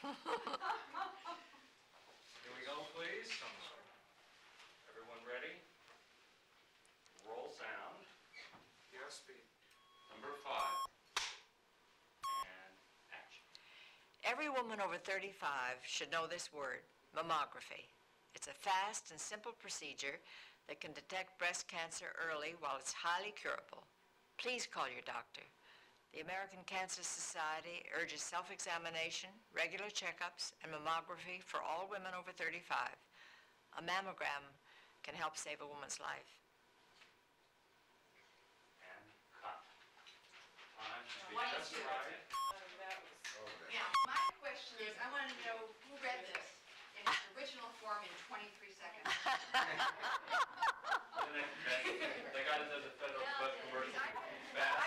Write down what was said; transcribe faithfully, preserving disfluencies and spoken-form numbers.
Here we go, please. Everyone ready? Roll sound. Yes, speed. Number five. And action. Every woman over thirty-five should know this word, mammography. It's a fast and simple procedure that can detect breast cancer early while it's highly curable. Please call your doctor. The American Cancer Society urges self-examination, regular checkups, and mammography for all women over thirty-five. A mammogram can help save a woman's life. And cut. Time should be One and just two. right. Now, my question is, I want to know who read this in its original form in twenty-three seconds. And they, they got it as a federal budget commercial. Fast.